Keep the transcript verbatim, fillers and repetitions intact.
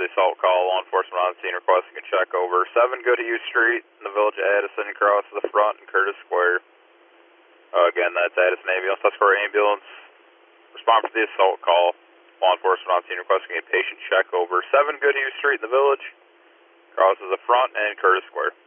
the assault call. Law enforcement on scene requesting a check over seven Goodhue Street in the village of Addison, crosses the front in Curtis Square. Uh, again, that's Addison ambulance. Escort ambulance. Respond for the assault call. Law enforcement on scene requesting a patient check over seven Goodhue Street in the village, crosses the front and Curtis Square.